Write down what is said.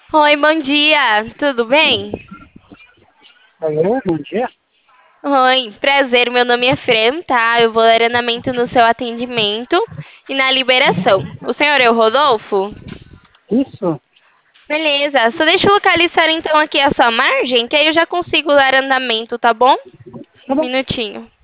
Oi, bom dia, tudo bem? Alô, bom dia. Oi, prazer, meu nome é Fran, tá? Eu vou dar andamento no seu atendimento e na liberação. O senhor é o Rodolfo? Isso? Beleza, só deixa eu localizar então aqui a sua margem, que aí eu já consigo dar andamento, tá bom? Tá bom. Minutinho.